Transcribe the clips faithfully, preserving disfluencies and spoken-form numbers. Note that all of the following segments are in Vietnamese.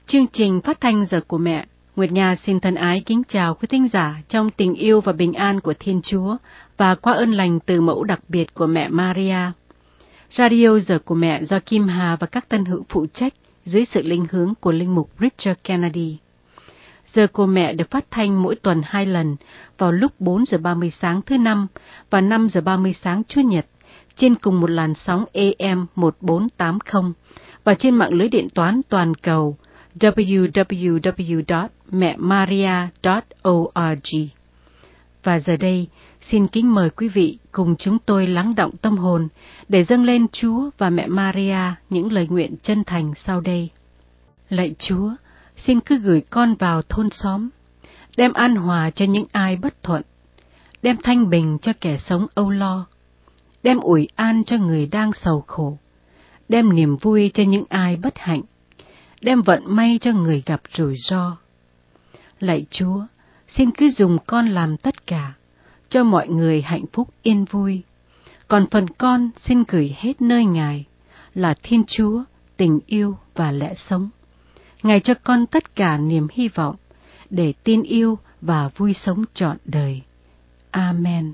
Chương trình phát thanh Giờ của Mẹ, Nguyệt Nga xin thân ái kính chào quý thính giả trong tình yêu và bình an của Thiên Chúa và qua ơn lành từ mẫu đặc biệt của mẹ Maria. Radio Giờ của Mẹ do Kim Hà và các tân hữu phụ trách dưới sự linh hướng của linh mục Richard Kennedy. Giờ của Mẹ được phát thanh mỗi tuần hai lần vào lúc bốn giờ ba mươi sáng thứ Năm và năm giờ ba mươi sáng Chủ nhật trên cùng một làn sóng A M một bốn tám không và trên mạng lưới điện toán toàn cầu w w w chấm mẹ maria chấm org. Và giờ đây, xin kính mời quý vị cùng chúng tôi lắng động tâm hồn để dâng lên Chúa và mẹ Maria những lời nguyện chân thành sau đây. Lạy Chúa, xin cứ gửi con vào thôn xóm, đem an hòa cho những ai bất thuận, đem thanh bình cho kẻ sống âu lo, đem ủi an cho người đang sầu khổ, đem niềm vui cho những ai bất hạnh, đem vận may cho người gặp rủi ro. Lạy Chúa, xin cứ dùng con làm tất cả, cho mọi người hạnh phúc yên vui. Còn phần con xin gửi hết nơi Ngài, là Thiên Chúa, tình yêu và lẽ sống. Ngài cho con tất cả niềm hy vọng, để tin yêu và vui sống trọn đời. Amen.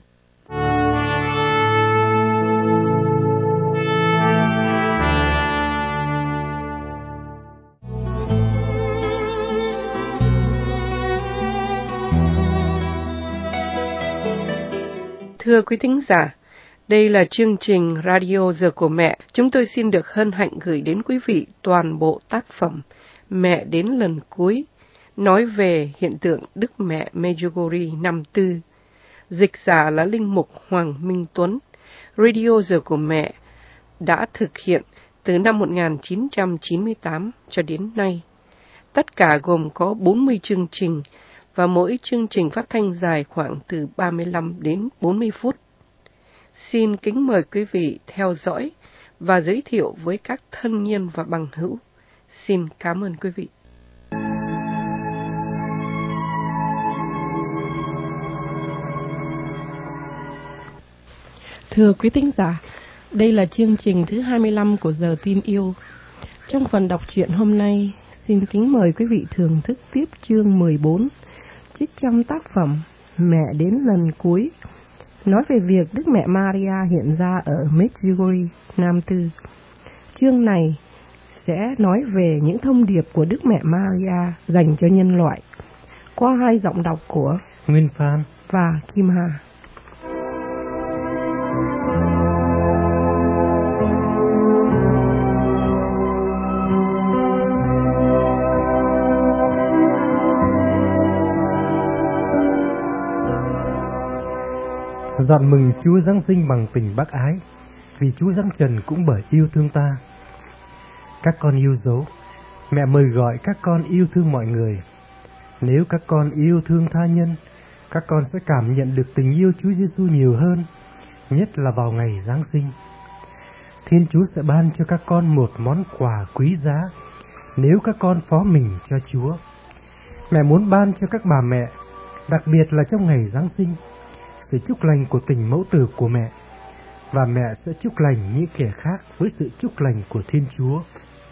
Thưa quý thính giả, đây là chương trình Radio Giờ của Mẹ. Chúng tôi xin được hân hạnh gửi đến quý vị toàn bộ tác phẩm Mẹ đến lần cuối, nói về hiện tượng Đức Mẹ Medjugorje năm tư. Dịch giả là Linh mục Hoàng Minh Tuấn. Radio Giờ của Mẹ đã thực hiện từ năm một nghìn chín trăm chín mươi tám cho đến nay. Tất cả gồm có bốn mươi chương trình, và mỗi chương trình phát thanh dài khoảng từ ba mươi lăm đến bốn mươi phút. Xin kính mời quý vị theo dõi và giới thiệu với các thân nhân và bằng hữu. Xin cảm ơn quý vị. Thưa quý thính giả, đây là chương trình thứ hai mươi lăm của Giờ Tin Yêu. Trong phần đọc truyện hôm nay, xin kính mời quý vị thưởng thức tiếp chương mười bốn, trích trong tác phẩm Mẹ đến lần cuối, nói về việc Đức Mẹ Maria hiện ra ở Medjugorje Nam Tư. Chương này sẽ nói về những thông điệp của Đức Mẹ Maria dành cho nhân loại, qua hai giọng đọc của Nguyên Phan và Kim Hà. Dọn mừng Chúa Giáng sinh bằng tình bác ái, vì Chúa giáng trần cũng bởi yêu thương ta. Các con yêu dấu, mẹ mời gọi các con yêu thương mọi người. Nếu các con yêu thương tha nhân, các con sẽ cảm nhận được tình yêu Chúa Giêsu nhiều hơn, nhất là vào ngày Giáng sinh. Thiên Chúa sẽ ban cho các con một món quà quý giá nếu các con phó mình cho Chúa. Mẹ muốn ban cho các bà mẹ, đặc biệt là trong ngày Giáng sinh, sự chúc lành của tình mẫu tử của mẹ, và mẹ sẽ chúc lành những kẻ khác với sự chúc lành của Thiên Chúa.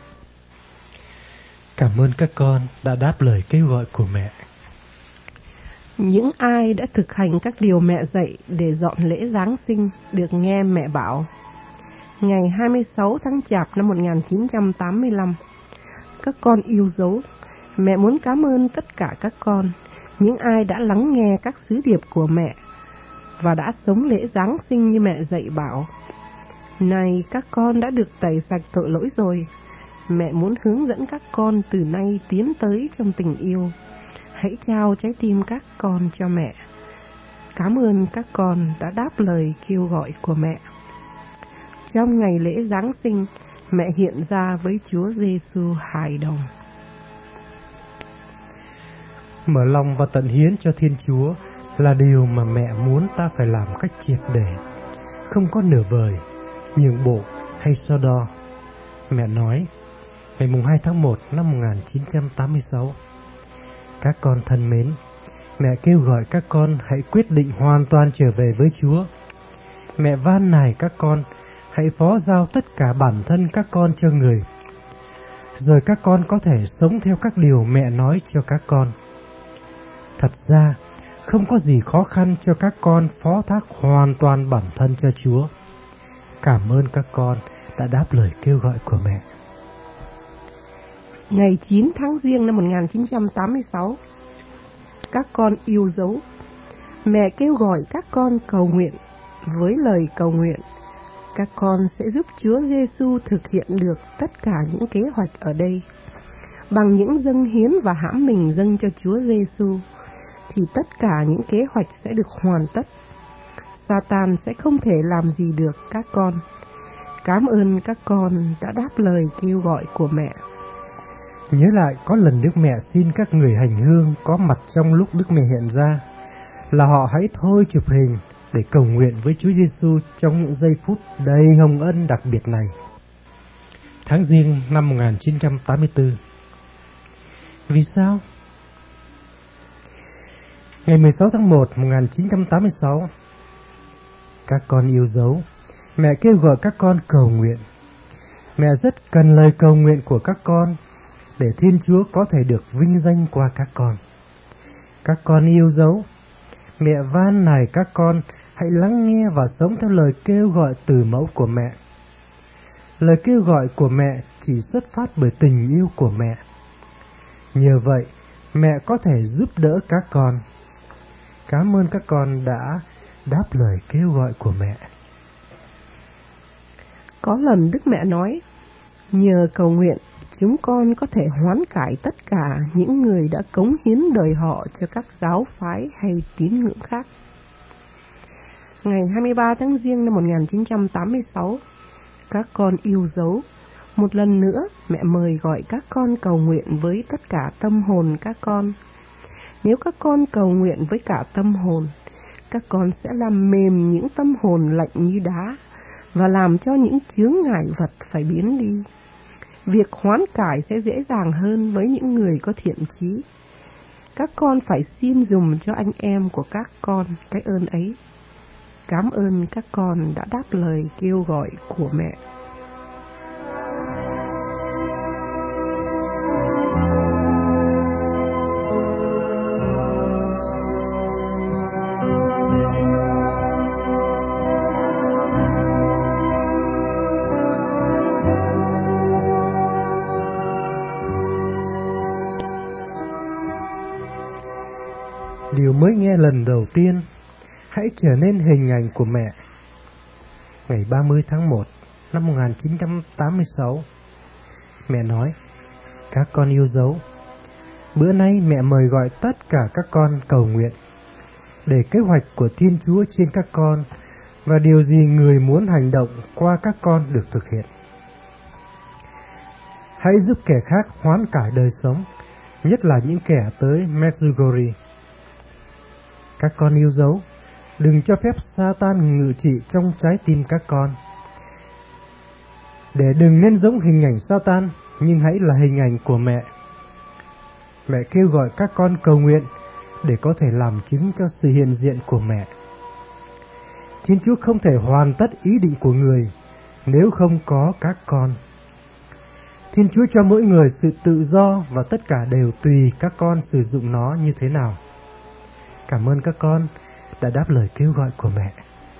Cảm ơn các con đã đáp lời kêu gọi của mẹ. Những ai đã thực hành các điều mẹ dạy để dọn lễ Giáng sinh được nghe mẹ bảo. Ngày hai mươi sáu tháng Chạp năm một nghìn chín trăm tám mươi lăm, các con yêu dấu, mẹ muốn cảm ơn tất cả các con, những ai đã lắng nghe các sứ điệp của mẹ và đã sống lễ Giáng sinh như mẹ dạy bảo. Này, các con đã được tẩy sạch tội lỗi rồi. Mẹ muốn hướng dẫn các con từ nay tiến tới trong tình yêu. Hãy trao trái tim các con cho mẹ. Cảm ơn các con đã đáp lời kêu gọi của mẹ. Trong ngày lễ Giáng sinh, mẹ hiện ra với Chúa Giêsu hài đồng. Mở lòng và tận hiến cho Thiên Chúa là điều mà mẹ muốn ta phải làm cách triệt để, không có nửa vời, nhượng bộ hay so đo. Mẹ nói, ngày hai tháng một năm một nghìn chín trăm tám mươi sáu, các con thân mến, mẹ kêu gọi các con hãy quyết định hoàn toàn trở về với Chúa. Mẹ van nài các con hãy phó giao tất cả bản thân các con cho Người. rồi các con có thể sống theo các điều mẹ nói cho các con. Thật ra, không có gì khó khăn cho các con phó thác hoàn toàn bản thân cho Chúa. Cảm ơn các con đã đáp lời kêu gọi của mẹ. Ngày chín tháng Giêng năm một nghìn chín trăm tám mươi sáu, các con yêu dấu, mẹ kêu gọi các con cầu nguyện. Với lời cầu nguyện, các con sẽ giúp Chúa Giêsu thực hiện được tất cả những kế hoạch ở đây. Bằng những dâng hiến và hãm mình dâng cho Chúa Giêsu, thì tất cả những kế hoạch sẽ được hoàn tất. Satan sẽ không thể làm gì được các con. Cảm ơn các con đã đáp lời kêu gọi của mẹ. Nhớ lại có lần Đức Mẹ xin các người hành hương có mặt trong lúc Đức Mẹ hiện ra là họ hãy thôi chụp hình để cầu nguyện với Chúa Giêsu trong những giây phút đầy hồng ân đặc biệt này. Tháng Giêng năm một nghìn chín trăm tám mươi tư. Vì sao? Ngày mười sáu tháng một năm một nghìn chín trăm tám mươi sáu, các con yêu dấu, mẹ kêu gọi các con cầu nguyện. Mẹ rất cần lời cầu nguyện của các con để Thiên Chúa có thể được vinh danh qua các con. Các con yêu dấu, mẹ van nài các con hãy lắng nghe và sống theo lời kêu gọi từ mẫu của mẹ. Lời kêu gọi của mẹ chỉ xuất phát bởi tình yêu của mẹ. Nhờ vậy, mẹ có thể giúp đỡ các con. Cảm ơn các con đã đáp lời kêu gọi của mẹ. Có lần Đức Mẹ nói, nhờ cầu nguyện, chúng con có thể hoán cải tất cả những người đã cống hiến đời họ cho các giáo phái hay tín ngưỡng khác. Ngày hai mươi ba tháng Giêng năm một nghìn chín trăm tám mươi sáu, các con yêu dấu, một lần nữa mẹ mời gọi các con cầu nguyện với tất cả tâm hồn các con. Nếu các con cầu nguyện với cả tâm hồn, các con sẽ làm mềm những tâm hồn lạnh như đá và làm cho những chướng ngại vật phải biến đi. Việc hoán cải sẽ dễ dàng hơn với những người có thiện chí. Các con phải xin dùm cho anh em của các con cái ơn ấy. Cảm ơn các con đã đáp lời kêu gọi của mẹ. Điều mới nghe lần đầu tiên, hãy trở nên hình ảnh của mẹ. Ngày ba mươi tháng một năm một nghìn chín trăm tám mươi sáu, mẹ nói, các con yêu dấu, bữa nay mẹ mời gọi tất cả các con cầu nguyện, để kế hoạch của Thiên Chúa trên các con và điều gì người muốn hành động qua các con được thực hiện. Hãy giúp kẻ khác hoán cải đời sống, nhất là những kẻ tới Medjugorje. Các con yêu dấu, đừng cho phép Satan ngự trị trong trái tim các con. Để đừng nên giống hình ảnh Satan, nhưng hãy là hình ảnh của mẹ. Mẹ kêu gọi các con cầu nguyện để có thể làm chứng cho sự hiện diện của mẹ. Thiên Chúa không thể hoàn tất ý định của người nếu không có các con. Thiên Chúa cho mỗi người sự tự do và tất cả đều tùy các con sử dụng nó như thế nào. Cảm ơn các con đã đáp lời kêu gọi của mẹ.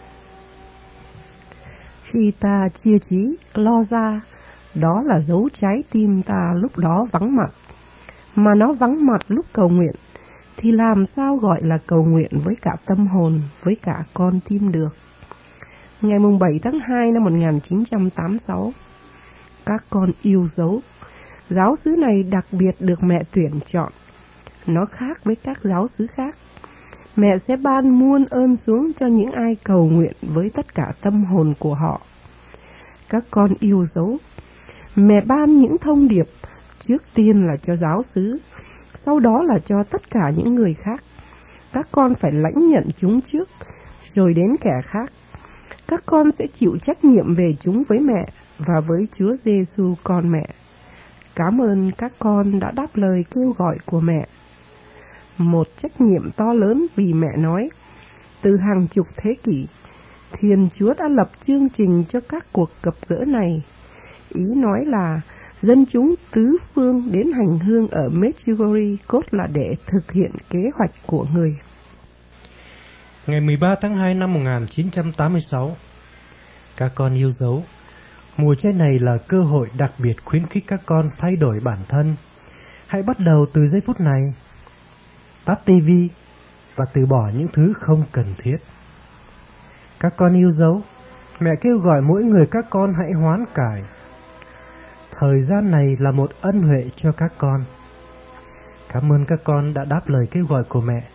Khi ta chia trí, lo ra, đó là dấu trái tim ta lúc đó vắng mặt. Mà nó vắng mặt lúc cầu nguyện, thì làm sao gọi là cầu nguyện với cả tâm hồn, với cả con tim được. Ngày bảy tháng hai năm một nghìn chín trăm tám mươi sáu, các con yêu dấu, giáo xứ này đặc biệt được mẹ tuyển chọn. Nó khác với các giáo xứ khác. Mẹ sẽ ban muôn ơn xuống cho những ai cầu nguyện với tất cả tâm hồn của họ. Các con yêu dấu, mẹ ban những thông điệp, trước tiên là cho giáo xứ, sau đó là cho tất cả những người khác. Các con phải lãnh nhận chúng trước, rồi đến kẻ khác. Các con sẽ chịu trách nhiệm về chúng với mẹ và với Chúa Giêsu con mẹ. Cảm ơn các con đã đáp lời kêu gọi của mẹ. Một trách nhiệm to lớn vì mẹ nói, từ hàng chục thế kỷ, Thiên Chúa đã lập chương trình cho các cuộc gặp gỡ này. Ý nói là dân chúng tứ phương đến hành hương ở Medjugorje cốt là để thực hiện kế hoạch của người. Ngày mười ba tháng hai năm một nghìn chín trăm tám mươi sáu, các con yêu dấu, mùa chay này là cơ hội đặc biệt khuyến khích các con thay đổi bản thân. Hãy bắt đầu từ giây phút này, tắt tivi và từ bỏ những thứ không cần thiết. Các con yêu dấu, mẹ kêu gọi mỗi người các con hãy hoán cải. Thời gian này là một ân huệ cho các con. Cảm ơn các con đã đáp lời kêu gọi của mẹ.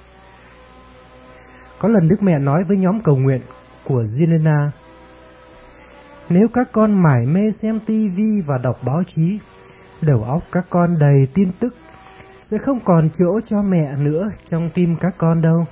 Có lần Đức Mẹ nói với nhóm cầu nguyện của Zelena, nếu các con mải mê xem tivi và đọc báo chí, đầu óc các con đầy tin tức, sẽ không còn chỗ cho mẹ nữa trong tim các con đâu.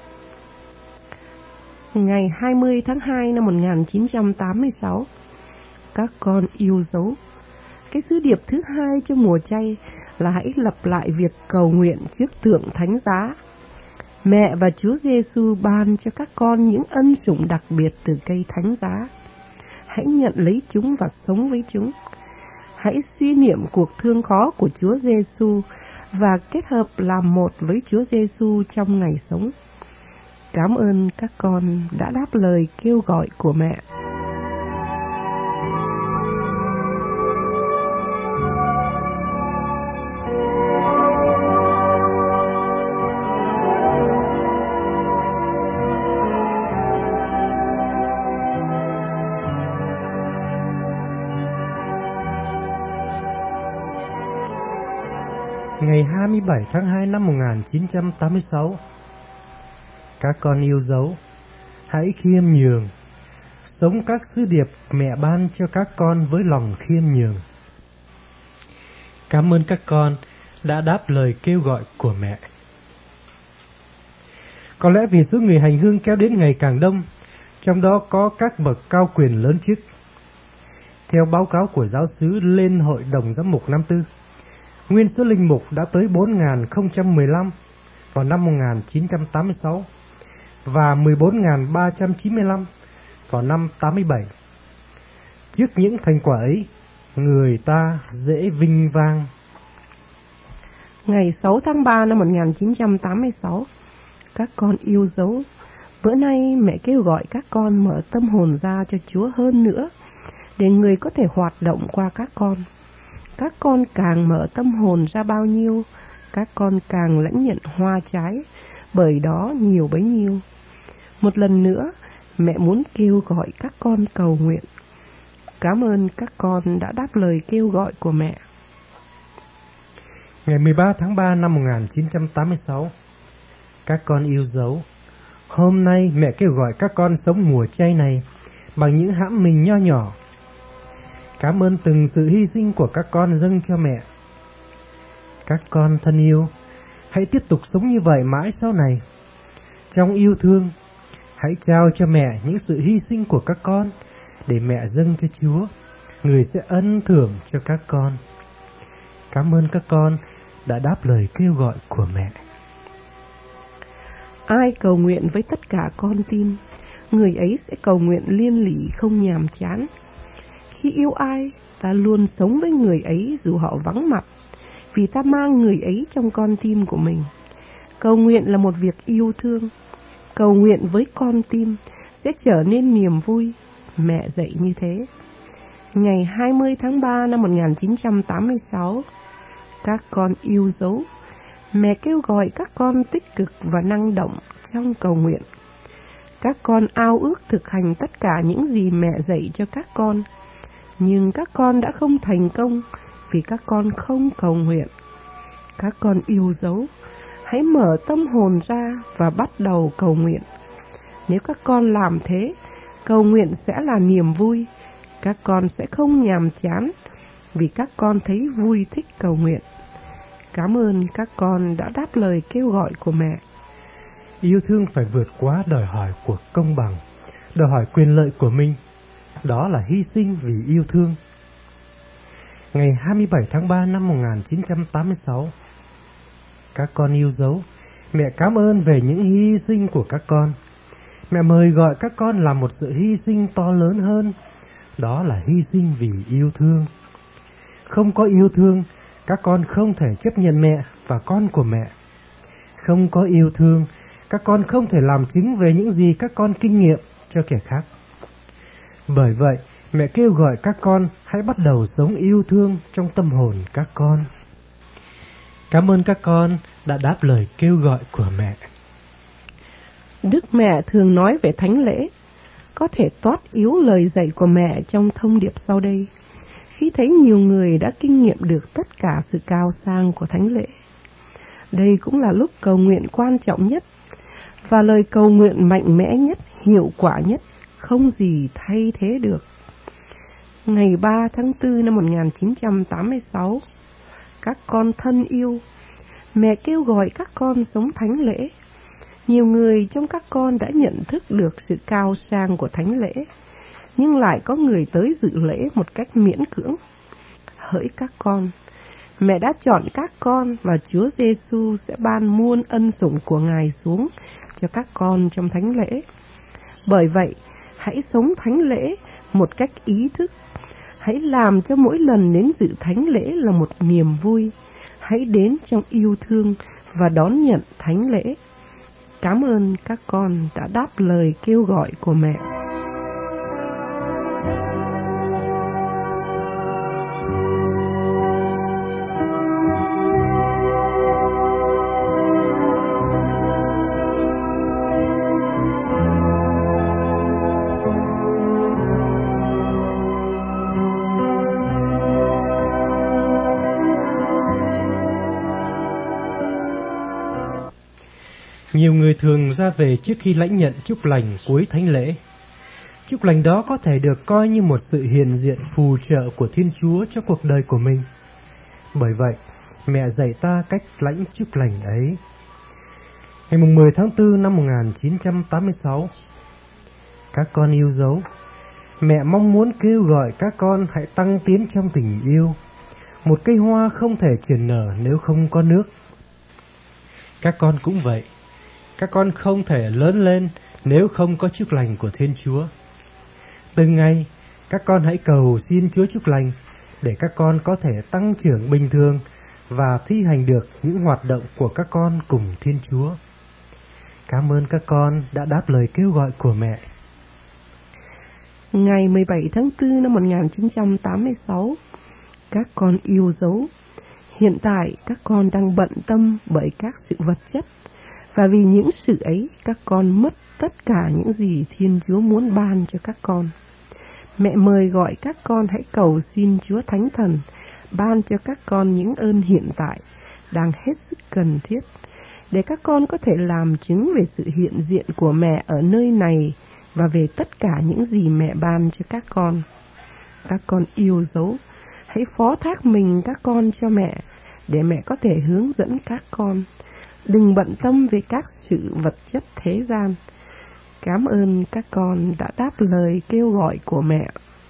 Ngày hai mươi tháng hai năm một nghìn chín trăm tám mươi sáu, các con yêu dấu, cái sứ điệp thứ hai cho mùa chay là hãy lặp lại việc cầu nguyện trước tượng thánh giá. Mẹ và Chúa Giêsu ban cho các con những ân sủng đặc biệt từ cây thánh giá. Hãy nhận lấy chúng và sống với chúng. Hãy suy niệm cuộc thương khó của Chúa Giêsu và kết hợp làm một với Chúa Giêsu trong ngày sống. Cảm ơn các con đã đáp lời kêu gọi của mẹ. Ngày hai mươi bảy tháng hai năm một nghìn chín trăm tám mươi sáu, các con yêu dấu, hãy khiêm nhường, sống các sứ điệp mẹ ban cho các con với lòng khiêm nhường. Cảm ơn các con đã đáp lời kêu gọi của mẹ. Có lẽ vì số người hành hương kéo đến ngày càng đông, trong đó có các bậc cao quyền lớn chức. Theo báo cáo của giáo xứ lên Hội đồng Giám mục năm tư, nguyên số linh mục đã tới bốn nghìn không trăm mười lăm vào năm một nghìn chín trăm tám mươi sáu và mười bốn nghìn ba trăm chín mươi lăm vào năm tám mươi bảy. Trước những thành quả ấy, người ta dễ vinh vang. Ngày sáu tháng ba năm một nghìn chín trăm tám mươi sáu, các con yêu dấu, bữa nay mẹ kêu gọi các con mở tâm hồn ra cho Chúa hơn nữa, để người có thể hoạt động qua các con. Các con càng mở tâm hồn ra bao nhiêu, các con càng lãnh nhận hoa trái, bởi đó nhiều bấy nhiêu. Một lần nữa, mẹ muốn kêu gọi các con cầu nguyện. Cảm ơn các con đã đáp lời kêu gọi của mẹ. Ngày mười ba tháng ba năm một nghìn chín trăm tám mươi sáu, các con yêu dấu, hôm nay mẹ kêu gọi các con sống mùa chay này bằng những hãm mình nho nhỏ. Cảm ơn từng sự hy sinh của các con dâng cho mẹ. Các con thân yêu, hãy tiếp tục sống như vậy mãi sau này. Trong yêu thương, hãy trao cho mẹ những sự hy sinh của các con để mẹ dâng cho Chúa, người sẽ ân thưởng cho các con. Cảm ơn các con đã đáp lời kêu gọi của mẹ. Ai cầu nguyện với tất cả con tim, người ấy sẽ cầu nguyện liên lỉ không nhàm chán. Khi yêu ai, ta luôn sống với người ấy dù họ vắng mặt, vì ta mang người ấy trong con tim của mình. Cầu nguyện là một việc yêu thương. Cầu nguyện với con tim sẽ trở nên niềm vui. Mẹ dạy như thế. Ngày hai mươi tháng ba năm một nghìn chín trăm tám mươi sáu, các con yêu dấu, mẹ kêu gọi các con tích cực và năng động trong cầu nguyện. Các con ao ước thực hành tất cả những gì mẹ dạy cho các con, nhưng các con đã không thành công vì các con không cầu nguyện. Các con yêu dấu, hãy mở tâm hồn ra và bắt đầu cầu nguyện. Nếu các con làm thế, cầu nguyện sẽ là niềm vui. Các con sẽ không nhàm chán vì các con thấy vui thích cầu nguyện. Cảm ơn các con đã đáp lời kêu gọi của mẹ. Yêu thương phải vượt quá đòi hỏi của công bằng, đòi hỏi quyền lợi của mình. Đó là hy sinh vì yêu thương. Ngày hai mươi bảy tháng ba năm một nghìn chín trăm tám mươi sáu, các con yêu dấu, mẹ cảm ơn về những hy sinh của các con. Mẹ mời gọi các con làm một sự hy sinh to lớn hơn, đó là hy sinh vì yêu thương. Không có yêu thương, các con không thể chấp nhận mẹ và con của mẹ. Không có yêu thương, các con không thể làm chứng về những gì các con kinh nghiệm cho kẻ khác. Bởi vậy, mẹ kêu gọi các con hãy bắt đầu sống yêu thương trong tâm hồn các con. Cảm ơn các con đã đáp lời kêu gọi của mẹ. Đức mẹ thường nói về thánh lễ, có thể toát yếu lời dạy của mẹ trong thông điệp sau đây, khi thấy nhiều người đã kinh nghiệm được tất cả sự cao sang của thánh lễ. Đây cũng là lúc cầu nguyện quan trọng nhất, và lời cầu nguyện mạnh mẽ nhất, hiệu quả nhất, không gì thay thế được. Ngày ba tháng tư năm một nghìn chín trăm tám mươi sáu, các con thân yêu, mẹ kêu gọi các con sống thánh lễ. Nhiều người trong các con đã nhận thức được sự cao sang của thánh lễ, nhưng lại có người tới dự lễ một cách miễn cưỡng. Hỡi các con, mẹ đã chọn các con và Chúa Giêsu sẽ ban muôn ân sủng của Ngài xuống cho các con trong thánh lễ. Bởi vậy, hãy sống thánh lễ một cách ý thức. Hãy làm cho mỗi lần đến dự thánh lễ là một niềm vui. Hãy đến trong yêu thương và đón nhận thánh lễ. Cảm ơn các con đã đáp lời kêu gọi của mẹ. Nhiều người thường ra về trước khi lãnh nhận chúc lành cuối thánh lễ. Chúc lành đó có thể được coi như một sự hiện diện phù trợ của Thiên Chúa cho cuộc đời của mình. Bởi vậy, mẹ dạy ta cách lãnh chúc lành ấy. Ngày mười tháng tư năm một nghìn chín trăm tám mươi sáu, các con yêu dấu, mẹ mong muốn kêu gọi các con hãy tăng tiến trong tình yêu. Một cây hoa không thể triển nở nếu không có nước. Các con cũng vậy. Các con không thể lớn lên nếu không có chúc lành của Thiên Chúa. Từng ngày, các con hãy cầu xin Chúa chúc lành để các con có thể tăng trưởng bình thường và thi hành được những hoạt động của các con cùng Thiên Chúa. Cảm ơn các con đã đáp lời kêu gọi của mẹ. Ngày mười bảy tháng tư năm một nghìn chín trăm tám mươi sáu, các con yêu dấu, hiện tại các con đang bận tâm bởi các sự vật chất, và vì những sự ấy các con mất tất cả những gì Thiên Chúa muốn ban cho các con. Mẹ mời gọi các con hãy cầu xin Chúa Thánh Thần ban cho các con những ơn hiện tại đang hết sức cần thiết, để các con có thể làm chứng về sự hiện diện của mẹ ở nơi này và về tất cả những gì mẹ ban cho các con. Các con yêu dấu, hãy phó thác mình các con cho mẹ, để mẹ có thể hướng dẫn các con. Đừng bận tâm về các sự vật chất thế gian. Cảm ơn các con đã đáp lời kêu gọi của mẹ.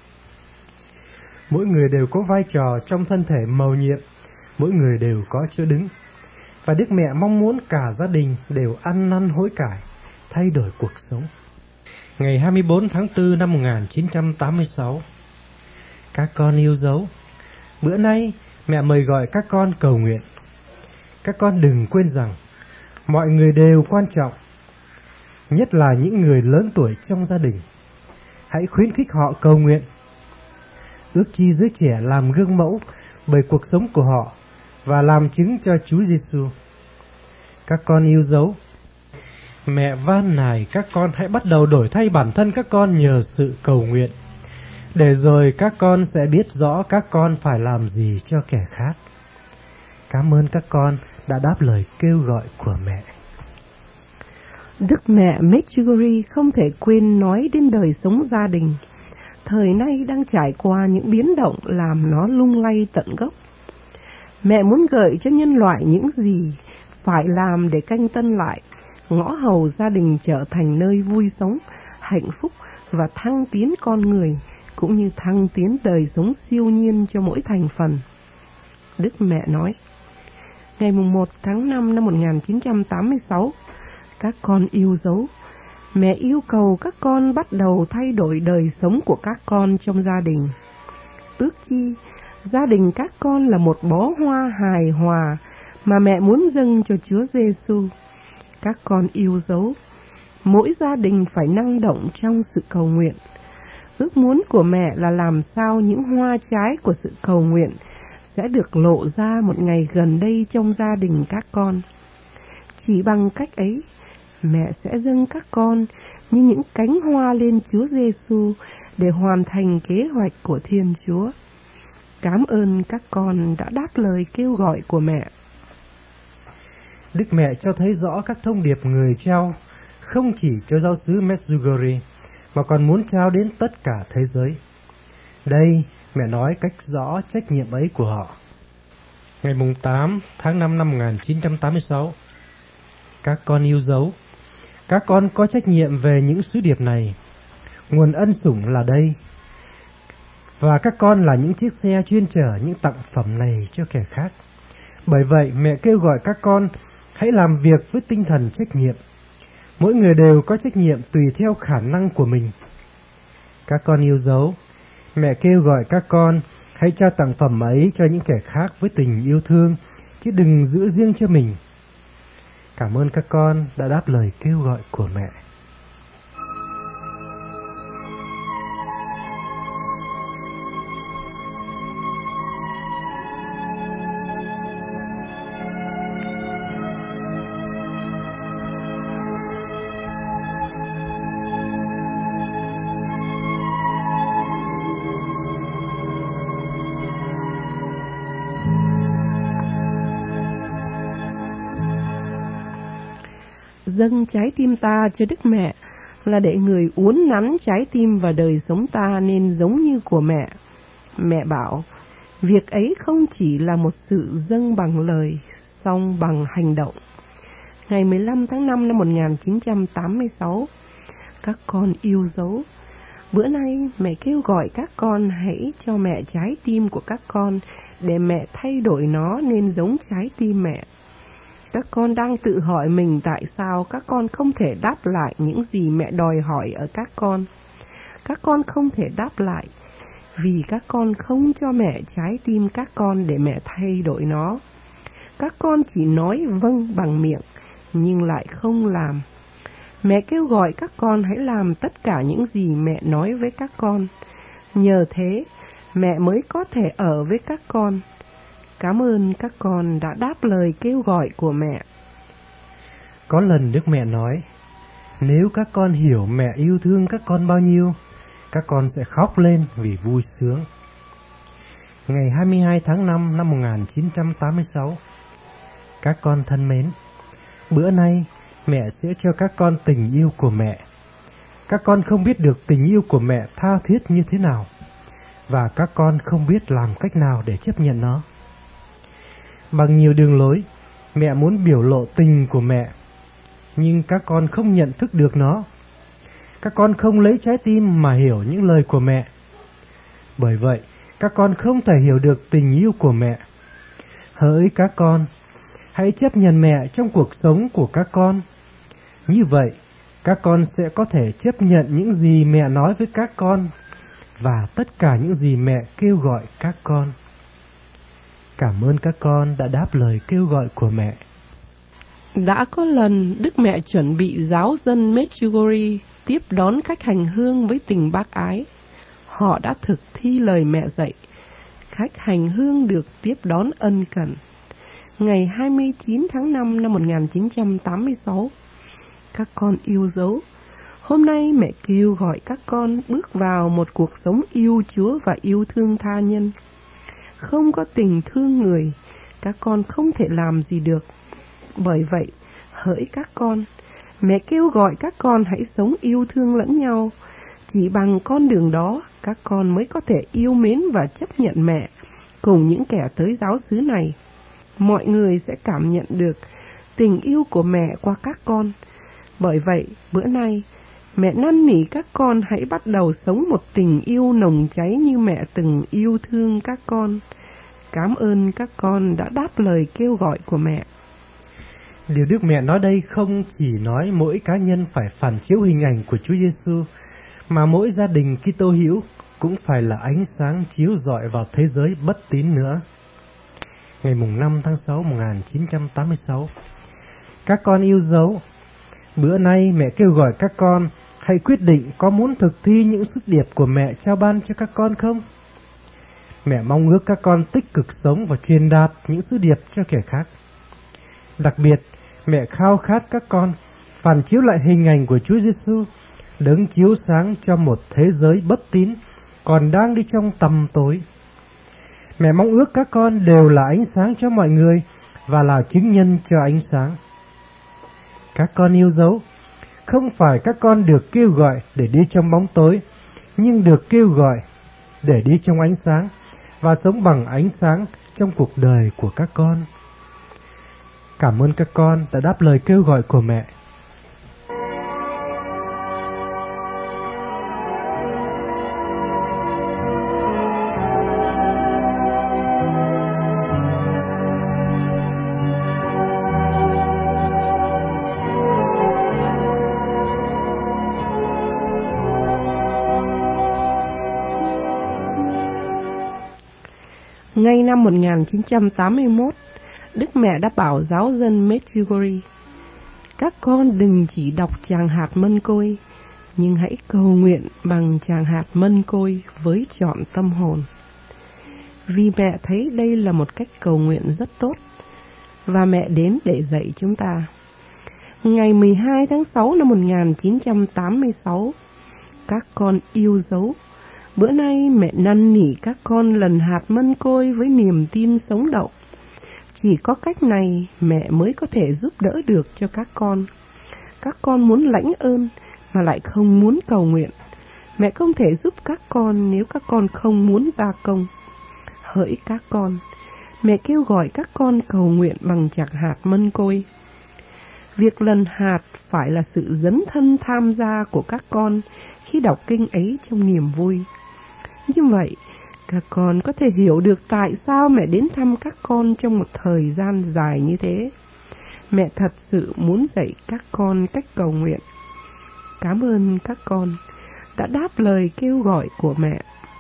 Mỗi người đều có vai trò trong thân thể mầu nhiệm, mỗi người đều có chỗ đứng. Và Đức Mẹ mong muốn cả gia đình đều ăn năn hối cải, thay đổi cuộc sống. Ngày hai mươi bốn tháng tư năm một nghìn chín trăm tám mươi sáu, các con yêu dấu, bữa nay mẹ mời gọi các con cầu nguyện. Các con đừng quên rằng mọi người đều quan trọng, nhất là những người lớn tuổi trong gia đình. Hãy khuyến khích họ cầu nguyện. Ước chi giới trẻ làm gương mẫu bởi cuộc sống của họ và làm chứng cho Chúa Giêsu. Các con yêu dấu, mẹ van nài các con hãy bắt đầu đổi thay bản thân các con nhờ sự cầu nguyện, để rồi các con sẽ biết rõ các con phải làm gì cho kẻ khác. Cảm ơn các con đã đáp lời kêu gọi của mẹ. Đức mẹ Medjugorje không thể quên nói đến đời sống gia đình. Thời nay đang trải qua những biến động làm nó lung lay tận gốc. Mẹ muốn gợi cho nhân loại những gì phải làm để canh tân lại, ngõ hầu gia đình trở thành nơi vui sống, hạnh phúc và thăng tiến con người, cũng như thăng tiến đời sống siêu nhiên cho mỗi thành phần. Đức mẹ nói, ngày một tháng năm năm một nghìn chín trăm tám mươi sáu, các con yêu dấu, mẹ yêu cầu các con bắt đầu thay đổi đời sống của các con trong gia đình. Ước chi Gia đình các con là một bó hoa hài hòa mà mẹ muốn dâng cho Chúa Giêsu. Các con yêu dấu, mỗi gia đình phải năng động trong sự cầu nguyện. Ước muốn của mẹ là làm sao những hoa trái của sự cầu nguyện sẽ được lộ ra một ngày gần đây trong gia đình các con. Chỉ bằng cách ấy, mẹ sẽ dâng các con như những cánh hoa lên Chúa Giêsu để hoàn thành kế hoạch của Thiên Chúa. Cảm ơn các con đã đáp lời kêu gọi của mẹ. Đức Mẹ cho thấy rõ các thông điệp người trao không chỉ cho giáo xứ Medjugorje mà còn muốn trao đến tất cả thế giới. Đây, mẹ nói cách rõ trách nhiệm ấy của họ. Ngày tám tháng năm năm một nghìn chín trăm tám mươi sáu, các con yêu dấu, các con có trách nhiệm về những sứ điệp này. Nguồn ân sủng là đây, và các con là những chiếc xe chuyên chở những tặng phẩm này cho kẻ khác. Bởi vậy, mẹ kêu gọi các con hãy làm việc với tinh thần trách nhiệm. Mỗi người đều có trách nhiệm tùy theo khả năng của mình. Các con yêu dấu, mẹ kêu gọi các con hãy trao tặng phẩm ấy cho những kẻ khác với tình yêu thương, chứ đừng giữ riêng cho mình. Cảm ơn các con đã đáp lời kêu gọi của mẹ. Dâng trái tim ta cho Đức Mẹ là để người uốn nắn trái tim và đời sống ta nên giống như của mẹ. Mẹ bảo, việc ấy không chỉ là một sự dâng bằng lời, song bằng hành động. Ngày mười lăm tháng năm năm một nghìn chín trăm tám mươi sáu, các con yêu dấu, bữa nay mẹ kêu gọi các con hãy cho mẹ trái tim của các con để mẹ thay đổi nó nên giống trái tim mẹ. Các con đang tự hỏi mình tại sao các con không thể đáp lại những gì mẹ đòi hỏi ở các con. Các con không thể đáp lại vì các con không cho mẹ trái tim các con để mẹ thay đổi nó. Các con chỉ nói vâng bằng miệng nhưng lại không làm. Mẹ kêu gọi các con hãy làm tất cả những gì mẹ nói với các con. Nhờ thế, mẹ mới có thể ở với các con. Cảm ơn các con đã đáp lời kêu gọi của mẹ. Có lần Đức Mẹ nói, nếu các con hiểu mẹ yêu thương các con bao nhiêu, các con sẽ khóc lên vì vui sướng. Ngày hai mươi hai tháng năm năm một nghìn chín trăm tám mươi sáu, các con thân mến, bữa nay mẹ sẽ cho các con tình yêu của mẹ. Các con không biết được tình yêu của mẹ tha thiết như thế nào, và các con không biết làm cách nào để chấp nhận nó. Bằng nhiều đường lối, mẹ muốn biểu lộ tình của mẹ, nhưng các con không nhận thức được nó. Các con không lấy trái tim mà hiểu những lời của mẹ. Bởi vậy, các con không thể hiểu được tình yêu của mẹ. Hỡi các con, hãy chấp nhận mẹ trong cuộc sống của các con. Như vậy, các con sẽ có thể chấp nhận những gì mẹ nói với các con và tất cả những gì mẹ kêu gọi các con. Cảm ơn các con đã đáp lời kêu gọi của mẹ. Đã có lần Đức Mẹ chuẩn bị giáo dân Medjugorje tiếp đón khách hành hương với tình bác ái. Họ đã thực thi lời mẹ dạy. Khách hành hương được tiếp đón ân cần. Ngày hai mươi chín tháng năm năm một nghìn chín trăm tám mươi sáu, các con yêu dấu, hôm nay mẹ kêu gọi các con bước vào một cuộc sống yêu Chúa và yêu thương tha nhân. Không có tình thương người, các con không thể làm gì được. Bởi vậy, hỡi các con, mẹ kêu gọi các con hãy sống yêu thương lẫn nhau. Chỉ bằng con đường đó, các con mới có thể yêu mến và chấp nhận mẹ cùng những kẻ tới giáo xứ này. Mọi người sẽ cảm nhận được tình yêu của mẹ qua các con. Bởi vậy, bữa nay, mẹ năn nỉ các con hãy bắt đầu sống một tình yêu nồng cháy như mẹ từng yêu thương các con. Cảm ơn các con đã đáp lời kêu gọi của mẹ. Điều Đức Mẹ nói đây không chỉ nói mỗi cá nhân phải phản chiếu hình ảnh của Chúa Giêsu, mà mỗi gia đình Kitô hữu cũng phải là ánh sáng chiếu rọi vào thế giới bất tín nữa. Ngày năm tháng sáu năm một nghìn chín trăm tám mươi sáu, các con yêu dấu, bữa nay mẹ kêu gọi các con hãy quyết định có muốn thực thi những sứ điệp của mẹ trao ban cho các con không? Mẹ mong ước các con tích cực sống và truyền đạt những sứ điệp cho kẻ khác. Đặc biệt, mẹ khao khát các con phản chiếu lại hình ảnh của Chúa Giêsu, đấng chiếu sáng cho một thế giới bất tín còn đang đi trong tăm tối. Mẹ mong ước các con đều là ánh sáng cho mọi người và là chứng nhân cho ánh sáng. Các con yêu dấu, không phải các con được kêu gọi để đi trong bóng tối, nhưng được kêu gọi để đi trong ánh sáng và sống bằng ánh sáng trong cuộc đời của các con. Cảm ơn các con đã đáp lời kêu gọi của mẹ. Ngay năm một nghìn chín trăm tám mươi mốt, Đức Mẹ đã bảo giáo dân Medjugorje: các con đừng chỉ đọc tràng hạt mân côi, nhưng hãy cầu nguyện bằng tràng hạt mân côi với trọn tâm hồn. Vì mẹ thấy đây là một cách cầu nguyện rất tốt, và mẹ đến để dạy chúng ta. Ngày mười hai tháng sáu năm một nghìn chín trăm tám mươi sáu, các con yêu dấu, bữa nay mẹ năn nỉ các con lần hạt mân côi với niềm tin sống động. Chỉ có cách này mẹ mới có thể giúp đỡ được cho các con. Các con muốn lãnh ơn mà lại không muốn cầu nguyện. Mẹ không thể giúp các con nếu các con không muốn ra công. Hỡi các con, mẹ kêu gọi các con cầu nguyện bằng tràng hạt mân côi. Việc lần hạt phải là sự dấn thân tham gia của các con khi đọc kinh ấy trong niềm vui. Như vậy, các con có thể hiểu được tại sao mẹ đến thăm các con trong một thời gian dài như thế. Mẹ thật sự muốn dạy các con cách cầu nguyện. Cảm ơn các con đã đáp lời kêu gọi của mẹ.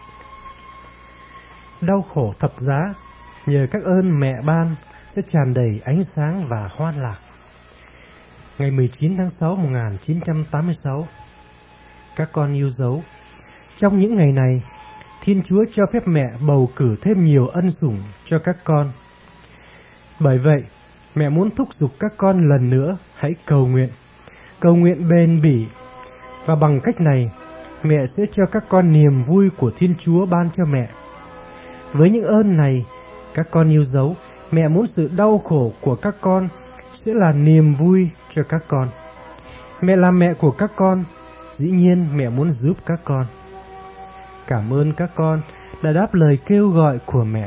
Đau khổ thập giá, nhờ các ơn mẹ ban sẽ tràn đầy ánh sáng và hoan lạc. Ngày mười chín tháng sáu năm một nghìn chín trăm tám mươi sáu, các con yêu dấu, trong những ngày này, Thiên Chúa cho phép mẹ bầu cử thêm nhiều ân sủng cho các con. Bởi vậy, mẹ muốn thúc giục các con lần nữa hãy cầu nguyện, cầu nguyện bền bỉ, và bằng cách này, mẹ sẽ cho các con niềm vui của Thiên Chúa ban cho mẹ. Với những ơn này, các con yêu dấu, mẹ muốn sự đau khổ của các con sẽ là niềm vui cho các con. Mẹ là mẹ của các con, dĩ nhiên mẹ muốn giúp các con. Cảm ơn các con đã đáp lời kêu gọi của mẹ.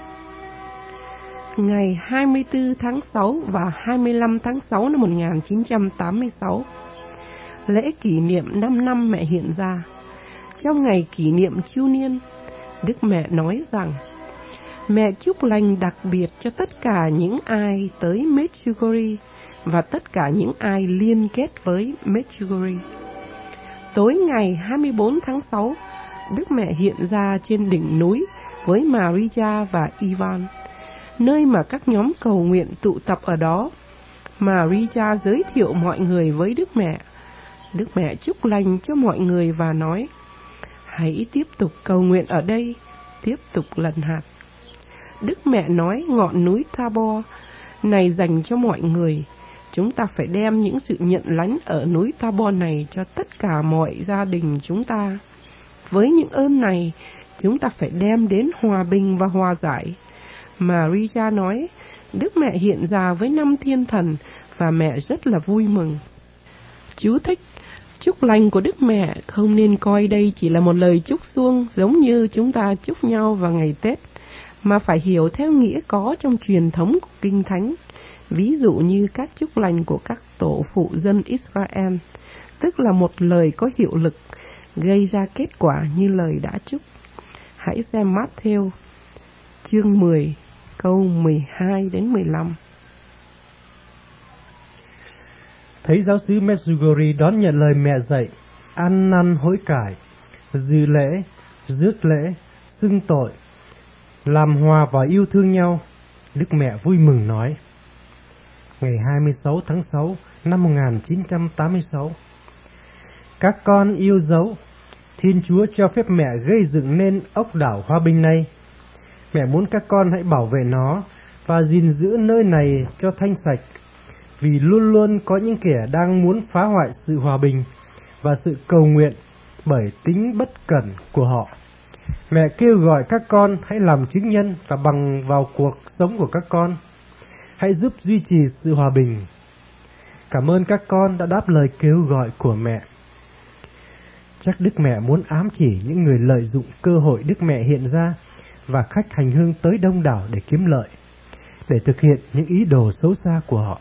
Ngày hai mươi tư tháng sáu và hai mươi lăm tháng sáu năm một nghìn chín trăm tám mươi sáu, lễ kỷ niệm năm năm mẹ hiện ra. Trong ngày kỷ niệm chu niên, Đức Mẹ nói rằng: mẹ chúc lành đặc biệt cho tất cả những ai tới Medjugorje và tất cả những ai liên kết với Medjugorje. Tối ngày hai mươi bốn tháng sáu, Đức Mẹ hiện ra trên đỉnh núi với Maria và Ivan, nơi mà các nhóm cầu nguyện tụ tập ở đó. Maria giới thiệu mọi người với Đức Mẹ. Đức Mẹ chúc lành cho mọi người và nói: hãy tiếp tục cầu nguyện ở đây, tiếp tục lần hạt. Đức Mẹ nói ngọn núi Tabor này dành cho mọi người. Chúng ta phải đem những sự nhận lãnh ở núi Tabor này cho tất cả mọi gia đình chúng ta. Với những ơn này, chúng ta phải đem đến hòa bình và hòa giải. Maria nói, Đức Mẹ hiện ra với năm thiên thần và mẹ rất là vui mừng. Chú thích: chúc lành của Đức Mẹ không nên coi đây chỉ là một lời chúc suông giống như chúng ta chúc nhau vào ngày Tết, mà phải hiểu theo nghĩa có trong truyền thống của Kinh Thánh, ví dụ như các chúc lành của các tổ phụ dân Israel, tức là một lời có hiệu lực, gây ra kết quả như lời đã chúc. Hãy xem Matthew chương mười câu mười hai đến mười lăm. Thấy giáo xứ Medjugorje đón nhận lời mẹ dạy, ăn năn hối cải, dự lễ, rước lễ, xưng tội, làm hòa và yêu thương nhau. Đức mẹ vui mừng nói. Ngày hai mươi sáu tháng sáu năm một nghìn chín trăm tám mươi sáu, các con yêu dấu, Thiên Chúa cho phép mẹ gây dựng nên ốc đảo Hòa Bình này. Mẹ muốn các con hãy bảo vệ nó và gìn giữ nơi này cho thanh sạch, vì luôn luôn có những kẻ đang muốn phá hoại sự hòa bình và sự cầu nguyện bởi tính bất cẩn của họ. Mẹ kêu gọi các con hãy làm chứng nhân và bằng vào cuộc sống của các con, hãy giúp duy trì sự hòa bình. Cảm ơn các con đã đáp lời kêu gọi của mẹ. Chắc Đức Mẹ muốn ám chỉ những người lợi dụng cơ hội Đức Mẹ hiện ra và khách hành hương tới đông đảo để kiếm lợi, để thực hiện những ý đồ xấu xa của họ.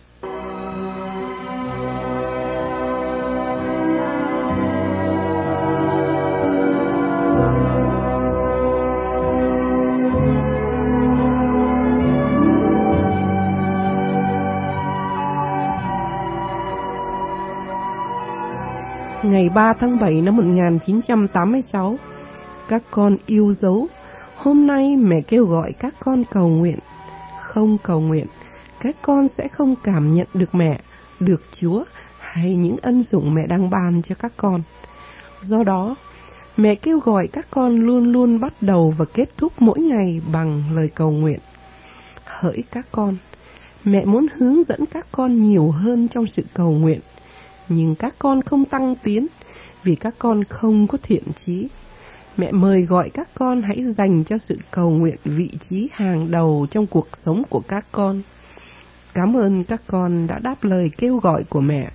Ngày ba tháng bảy năm một nghìn chín trăm tám mươi sáu, các con yêu dấu, hôm nay mẹ kêu gọi các con cầu nguyện. Không cầu nguyện, các con sẽ không cảm nhận được mẹ, được Chúa hay những ân sủng mẹ đang ban cho các con. Do đó, mẹ kêu gọi các con luôn luôn bắt đầu và kết thúc mỗi ngày bằng lời cầu nguyện. Hỡi các con, mẹ muốn hướng dẫn các con nhiều hơn trong sự cầu nguyện, nhưng các con không tăng tiến vì các con không có thiện chí. Mẹ mời gọi các con hãy dành cho sự cầu nguyện vị trí hàng đầu trong cuộc sống của các con. Cảm ơn các con đã đáp lời kêu gọi của mẹ.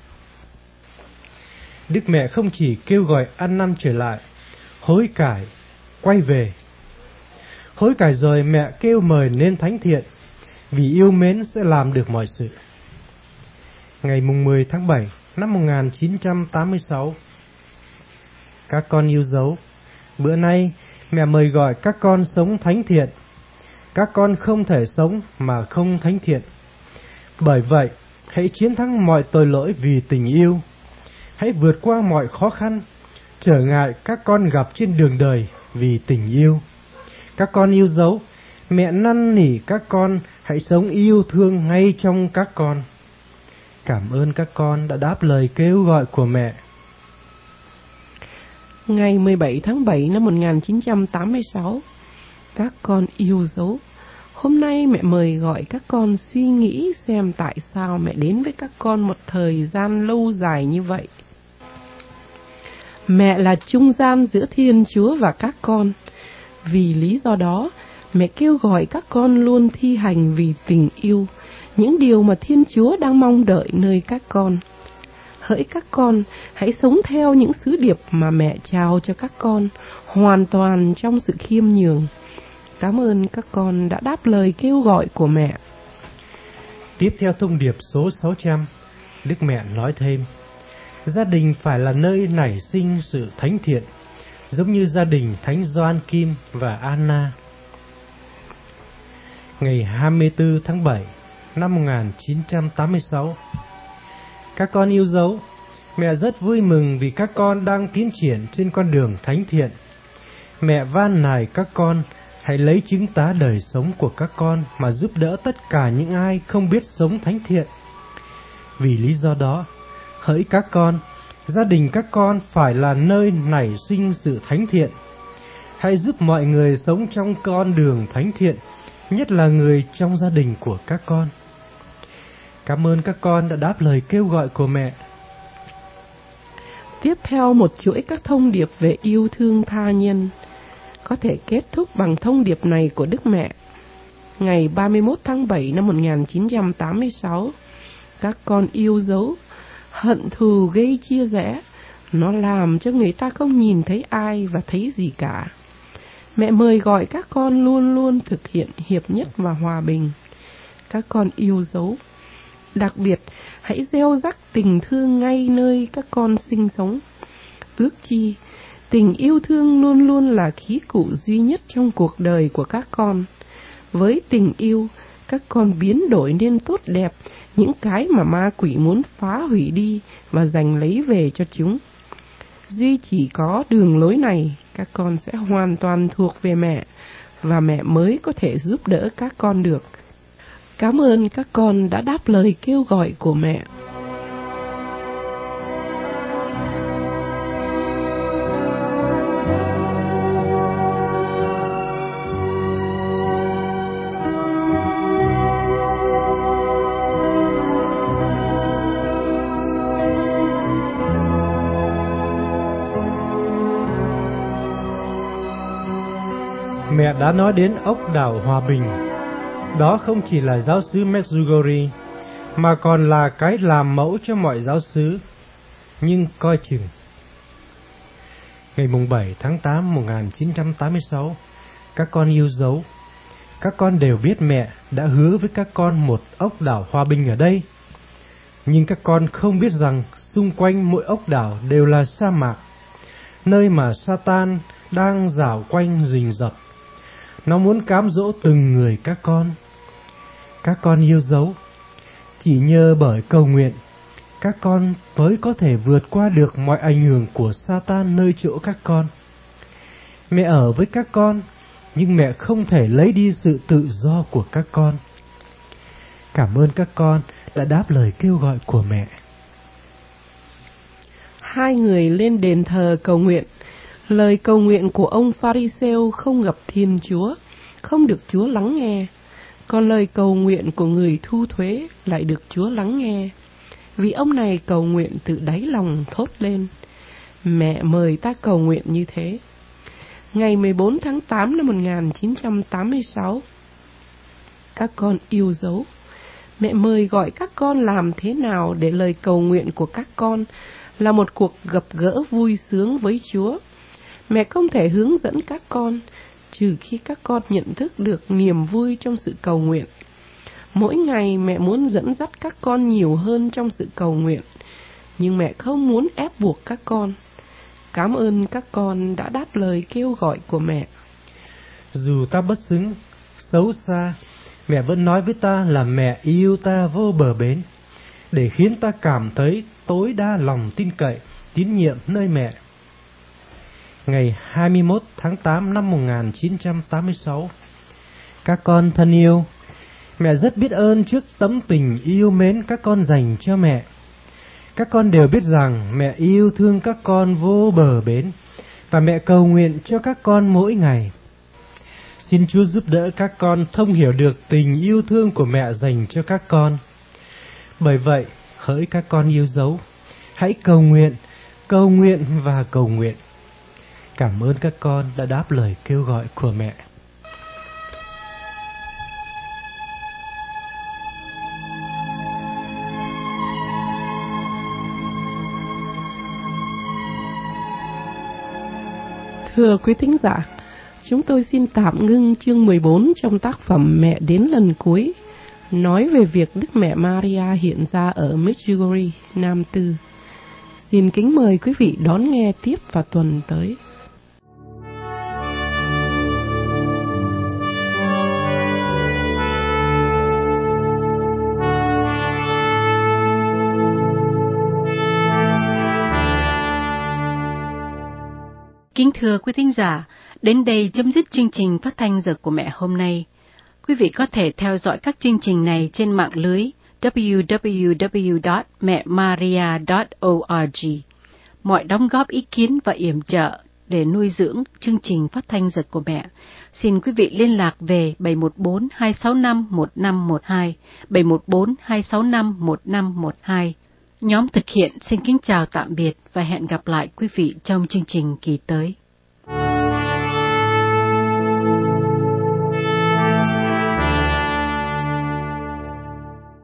Đức Mẹ không chỉ kêu gọi ăn năn trở lại, hối cải, quay về. Hối cải rồi mẹ kêu mời nên thánh thiện, vì yêu mến sẽ làm được mọi sự. Ngày mùng mười tháng bảy năm một nghìn chín trăm tám mươi sáu, các con yêu dấu, bữa nay mẹ mời gọi các con sống thánh thiện. Các con không thể sống mà không thánh thiện. Bởi vậy, hãy chiến thắng mọi tội lỗi vì tình yêu. Hãy vượt qua mọi khó khăn, trở ngại các con gặp trên đường đời vì tình yêu. Các con yêu dấu, mẹ năn nỉ các con hãy sống yêu thương ngay trong các con. Cảm ơn các con đã đáp lời kêu gọi của mẹ. Ngày mười bảy tháng bảy năm một nghìn chín trăm tám mươi sáu, các con yêu dấu, hôm nay mẹ mời gọi các con suy nghĩ xem tại sao mẹ đến với các con một thời gian lâu dài như vậy. Mẹ là trung gian giữa Thiên Chúa và các con. Vì lý do đó, mẹ kêu gọi các con luôn thi hành vì tình yêu những điều mà Thiên Chúa đang mong đợi nơi các con. Hỡi các con, hãy sống theo những sứ điệp mà mẹ trao cho các con, hoàn toàn trong sự khiêm nhường. Cảm ơn các con đã đáp lời kêu gọi của mẹ. Tiếp theo thông điệp số sáu trăm, Đức Mẹ nói thêm, gia đình phải là nơi nảy sinh sự thánh thiện, giống như gia đình Thánh Gioan Kim và Anna. Ngày hai mươi tư tháng bảy năm một nghìn chín trăm tám mươi sáu, các con yêu dấu, mẹ rất vui mừng vì các con đang tiến triển trên con đường thánh thiện. Mẹ van nài các con hãy lấy chứng tá đời sống của các con mà giúp đỡ tất cả những ai không biết sống thánh thiện. Vì lý do đó, hỡi các con, gia đình các con phải là nơi nảy sinh sự thánh thiện. Hãy giúp mọi người sống trong con đường thánh thiện, nhất là người trong gia đình của các con. Cảm ơn các con đã đáp lời kêu gọi của mẹ. Tiếp theo một chuỗi các thông điệp về yêu thương tha nhân, có thể kết thúc bằng thông điệp này của Đức Mẹ. Ngày ba mươi mốt tháng bảy năm một nghìn chín trăm tám mươi sáu, các con yêu dấu, hận thù gây chia rẽ, nó làm cho người ta không nhìn thấy ai và thấy gì cả. Mẹ mời gọi các con luôn luôn thực hiện hiệp nhất và hòa bình. Các con yêu dấu, đặc biệt hãy gieo rắc tình thương ngay nơi các con sinh sống. Ước chi, tình yêu thương luôn luôn là khí cụ duy nhất trong cuộc đời của các con. Với tình yêu, các con biến đổi nên tốt đẹp những cái mà ma quỷ muốn phá hủy đi và giành lấy về cho chúng. Duy chỉ có đường lối này, các con sẽ hoàn toàn thuộc về mẹ, và mẹ mới có thể giúp đỡ các con được. Cảm ơn các con đã đáp lời kêu gọi của mẹ. Mẹ đã nói đến ốc đảo Hòa Bình. Đó không chỉ là giáo xứ Medjugorje, mà còn là cái làm mẫu cho mọi giáo xứ. Nhưng coi chừng. Ngày mùng bảy tháng tám một nghìn chín trăm tám mươi sáu, các con yêu dấu, các con đều biết mẹ đã hứa với các con một ốc đảo hòa bình ở đây. Nhưng các con không biết rằng xung quanh mỗi ốc đảo đều là sa mạc, nơi mà Satan đang rảo quanh rình rập. Nó muốn cám dỗ từng người các con. Các con yêu dấu, chỉ nhờ bởi cầu nguyện, các con mới có thể vượt qua được mọi ảnh hưởng của Satan nơi chỗ các con. Mẹ ở với các con, nhưng mẹ không thể lấy đi sự tự do của các con. Cảm ơn các con đã đáp lời kêu gọi của mẹ. Hai người lên đền thờ cầu nguyện. Lời cầu nguyện của ông Pharisêu không gặp Thiên Chúa, không được Chúa lắng nghe. Còn lời cầu nguyện của người thu thuế lại được Chúa lắng nghe. Vì ông này cầu nguyện từ đáy lòng thốt lên: mẹ mời ta cầu nguyện như thế. Ngày mười bốn tháng tám năm một nghìn chín trăm tám mươi sáu, các con yêu dấu, mẹ mời gọi các con làm thế nào để lời cầu nguyện của các con là một cuộc gặp gỡ vui sướng với Chúa. Mẹ không thể hướng dẫn các con trừ khi các con nhận thức được niềm vui trong sự cầu nguyện. Mỗi ngày mẹ muốn dẫn dắt các con nhiều hơn trong sự cầu nguyện, nhưng mẹ không muốn ép buộc các con. Cảm ơn các con đã đáp lời kêu gọi của mẹ. Dù ta bất xứng, xấu xa, mẹ vẫn nói với ta là mẹ yêu ta vô bờ bến, để khiến ta cảm thấy tối đa lòng tin cậy, tín nhiệm nơi mẹ. Ngày hai mươi mốt tháng tám năm một nghìn chín trăm tám mươi sáu, các con thân yêu, mẹ rất biết ơn trước tấm tình yêu mến các con dành cho mẹ. Các con đều biết rằng mẹ yêu thương các con vô bờ bến, và mẹ cầu nguyện cho các con mỗi ngày. Xin Chúa giúp đỡ các con thông hiểu được tình yêu thương của mẹ dành cho các con. Bởi vậy, hỡi các con yêu dấu, hãy cầu nguyện, cầu nguyện và cầu nguyện. Cảm ơn các con đã đáp lời kêu gọi của mẹ. Thưa quý thính giả, chúng tôi xin tạm ngưng chương mười bốn trong tác phẩm Mẹ đến lần cuối, nói về việc Đức Mẹ Maria hiện ra ở Medjugorje, Nam Tư. Xin kính mời quý vị đón nghe tiếp vào tuần tới. Kính thưa quý thính giả, đến đây chấm dứt chương trình phát thanh Giờ của Mẹ hôm nay. Quý vị có thể theo dõi các chương trình này trên mạng lưới w w w chấm mẹ maria chấm org. Mọi đóng góp ý kiến và yểm trợ để nuôi dưỡng chương trình phát thanh Giờ của Mẹ, xin quý vị liên lạc về bảy một bốn hai sáu năm một năm một hai, bảy một bốn hai sáu năm một năm một hai. Nhóm thực hiện xin kính chào tạm biệt và hẹn gặp lại quý vị trong chương trình kỳ tới.